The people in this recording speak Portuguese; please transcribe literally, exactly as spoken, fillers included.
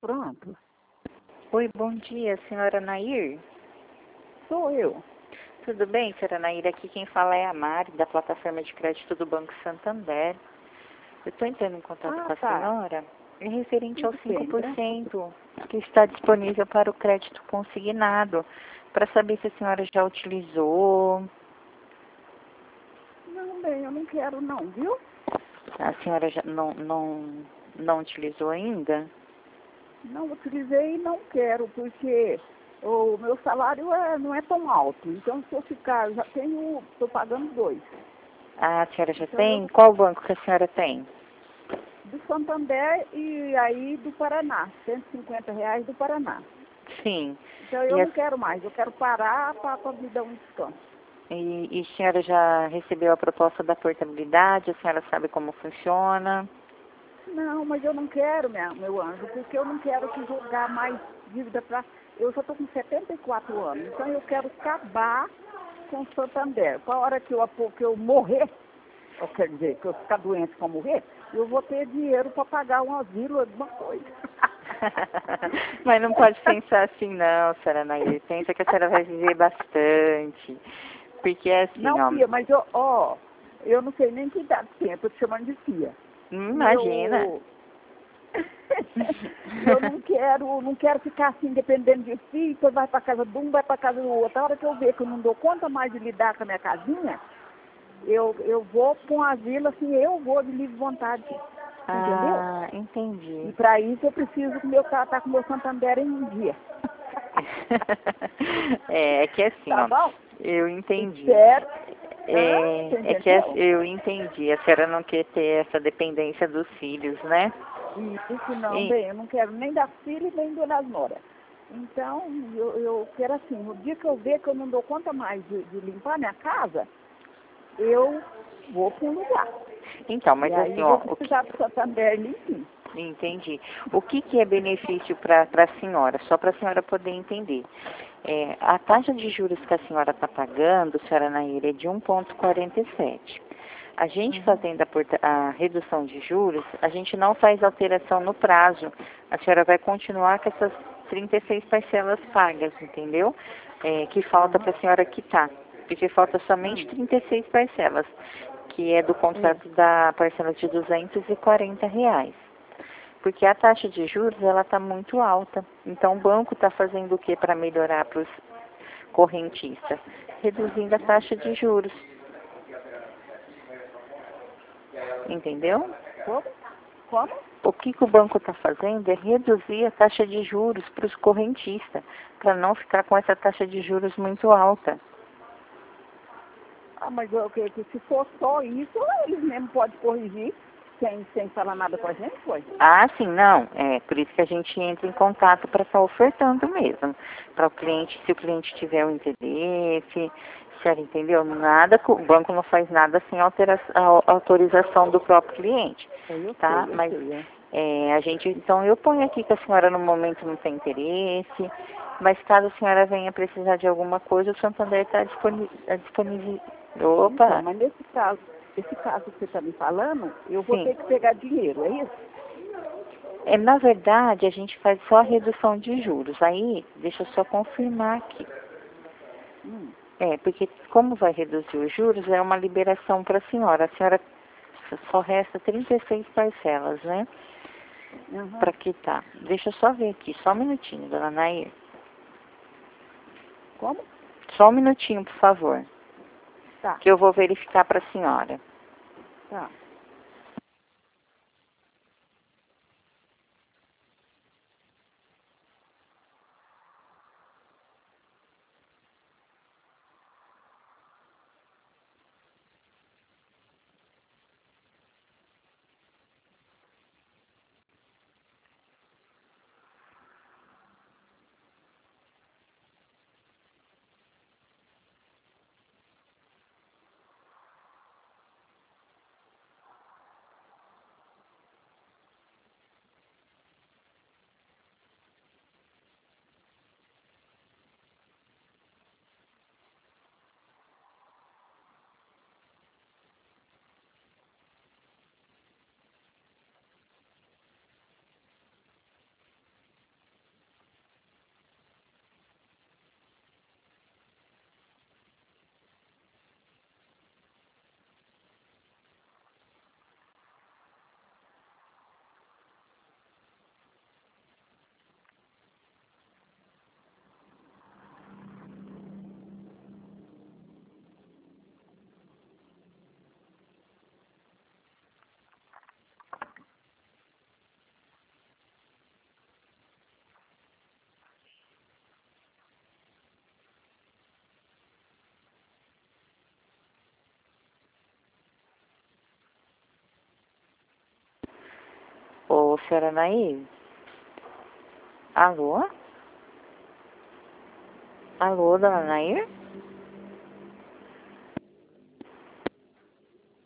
Pronto, Oi, bom dia, senhora Nair. sou eu. Tudo bem, senhora Nair? Aqui quem fala é a Mari, da plataforma de crédito do Banco Santander. Eu estou entrando em contato Ah, com a tá. senhora em referente aos Tudo cinco bem, por graças a Deus. cento que está disponível para o crédito consignado, para saber se a senhora já utilizou. Não, bem, eu não quero não, viu? A senhora já não, não, não utilizou ainda? Não utilizei e não quero, porque o meu salário é, não é tão alto. Então, se eu ficar, já tenho, estou pagando dois. Ah, a senhora já Então, tem? eu, Qual banco que a senhora tem? do Santander e aí do Paraná, cento e cinquenta reais do Paraná. Sim. Então, E eu a, não quero mais, eu quero parar para me dar um descanso. e, e a senhora já recebeu a proposta da portabilidade? A senhora sabe como funciona? Não, mas eu não quero, minha, meu anjo, porque eu não quero que jogar mais dívida para... Eu já estou com setenta e quatro anos, então eu quero acabar com o Santander. Para a hora que eu, que eu morrer, ou quer dizer, que eu ficar doente para morrer, eu vou ter dinheiro para pagar um asilo, alguma coisa. Mas não pode pensar assim não, senhora Nair. Pensa que a senhora vai viver bastante. Porque é assim, Não, ó. Fia, mas eu, ó, eu não sei nem que idade tem, eu estou te chamando de Fia. hum, E Imagina. eu... E eu não quero, não quero ficar assim dependendo de si, depois vai para casa de um, vai para casa do outro. A hora que eu ver que eu não dou conta mais de lidar com a minha casinha, eu, eu vou para um asilo, assim, eu vou de livre vontade. Entendeu? Ah, entendi. E para isso eu preciso que meu tá, tá com o meu Santander em dia. É, é que é assim, Tá ó. bom? Eu entendi. Espero. Hã? É, Você é que é- entendeu? eu entendi. A senhora não quer ter essa dependência dos filhos, né? E isso não, E, bem, eu não quero nem das filhas nem do das noras. Então, eu, eu quero assim, no dia que eu ver que eu não dou conta mais de, de limpar minha casa, eu vou para um lugar. então, E mas aí assim, eu ó, vou o que, precisar do Santander limpinho. entendi. O que, que é benefício para a senhora? Só para a senhora poder entender. É, a taxa de juros que a senhora está pagando, senhora Nair, é de um vírgula quarenta e sete. A gente Uhum. fazendo a, porta- a redução de juros, a gente não faz alteração no prazo. A senhora vai continuar com essas trinta e seis parcelas pagas, entendeu? É, que falta Aham. para a senhora quitar. Porque falta somente Hum. trinta e seis parcelas, que é do É. contrato da parcela de duzentos e quarenta reais. Porque a taxa de juros ela está muito alta. Então o banco está fazendo o que para melhorar para os correntistas? Reduzindo a Hum. taxa de juros. Entendeu? Como? Como? O que, que o banco está fazendo é reduzir a taxa de juros para os correntistas, para não ficar com essa taxa de juros muito alta. Ah, mas eu, que, que se for só isso, eles mesmo podem corrigir sem, sem falar nada com a gente, foi? Ah, sim, não. É por isso que a gente entra em contato para estar ofertando mesmo. Para o cliente, se o cliente tiver o interesse, se ela entendeu, nada, o banco não faz nada sem altera, a, autorização do próprio cliente, Aí eu tá? sei, eu Mas sei, é. é, a gente, então eu ponho aqui que a senhora no momento não tem interesse, mas caso a senhora venha precisar de alguma coisa, o Santander está disponível. Então, Opa, mas nesse caso, esse caso que você está me falando, eu vou sim. ter que pegar dinheiro, é isso? É, na verdade, a gente faz só a redução de juros. Aí, deixa eu só confirmar aqui. Hum. É, porque como vai reduzir os juros, é uma liberação para a senhora. A senhora só resta trinta e seis parcelas, né? Aham. Para quitar. Deixa eu só ver aqui, só um minutinho, dona Nair. Como? Só um minutinho, por favor, Tá, que eu vou verificar para a senhora. tá. senhora Nair? Alô? Alô, dona Nair?